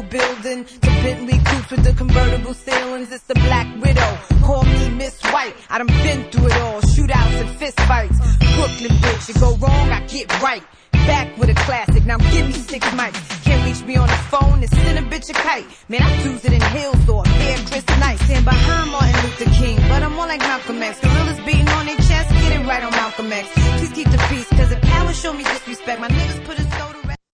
school building to Bentley coupes with the convertible ceilings. It's the Black Widow. Call me Miss White. I done been through it all. Shootouts and fist fights. Brooklyn bitch, you go wrong, I get right. Back with a classic, now give me 6 mics. Can't reach me on the phone and send a bitch a kite. Man, I choose it in Hills or Fair Chris Night. Stand behind Martin Luther King, but I'm more like Malcolm X. Gorillas beating on their chest, get it right on Malcolm X. Please keep the peace, cause if power show me disrespect, my niggas